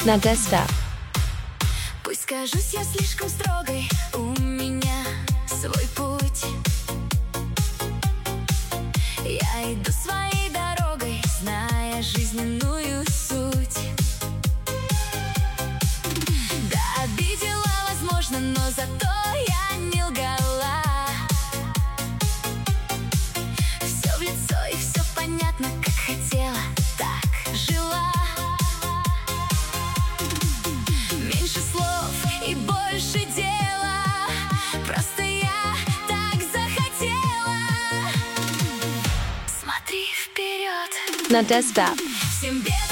на Дестап. Пусть кажусь я слишком строгой, у меня свой путь. Я иду своей дорогой, зная жизненную суть. Да, обидела, возможно, но зато я не лгала. Все в лицо и все понятно, как хотела, так жила. Меньше слов и больше дела, просто я так захотела. Смотри вперед на Дестап. всем белым.